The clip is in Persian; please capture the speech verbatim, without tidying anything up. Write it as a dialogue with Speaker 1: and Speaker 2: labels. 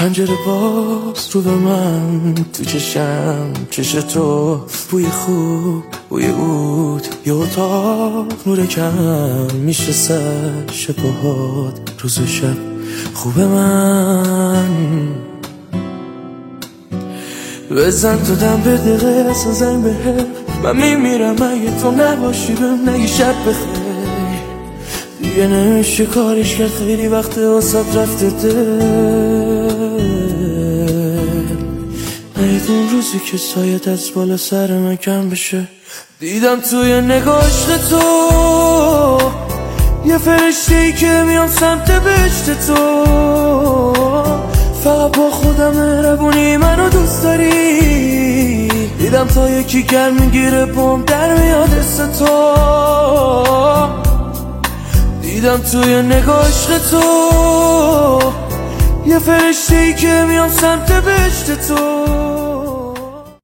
Speaker 1: پنجره باز رو به من، تو چشم چش تو، بوی خوب بوی عود، یه اتاق نور کم میشه سر شبهات، روز و شب خوب من. بزن تو دم به دقیقه اصلا زنگ بهم، من میمیرم اگه تو نباشی بهم نگی شب بخیر. دیگه نمیشه کارش کرد، خیلی وقت واسه رفته دل. نهید اون روزی که سایت از بالا سر من کم بشه، دیدم توی نگاشت تو یه فرشته ای که میام سمت بهشت تو. فقط با خودم مهربونی منو دوست داری، دیدم تا یکی گرم میگیره بوم در میاد است تو. دیدم توی نگاشت تو یه فرشته ای که میام سمت بهشت تو.